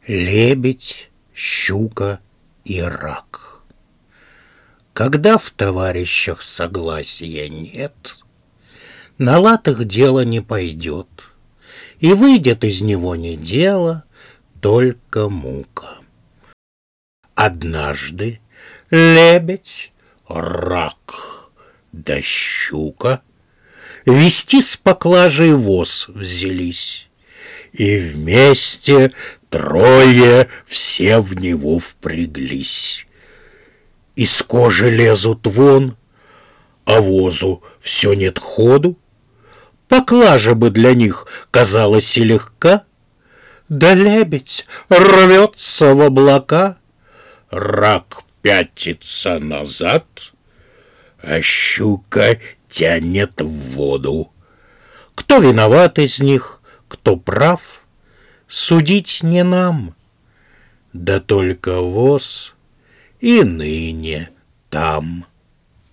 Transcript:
Лебедь, щука и рак. Когда в товарищах согласия нет, на лад их дело не пойдет, и выйдет из него не дело, только мука. Однажды лебедь, рак да щука вести с поклажей воз взялись, и вместе трое все в него впряглись. Из кожи лезут вон, а возу все нет ходу. Поклажа бы для них казалась и легка, да лебедь рвется в облака, рак пятится назад, а щука тянет в воду. Кто виноват из них, кто прав, судить не нам, да только воз и ныне там.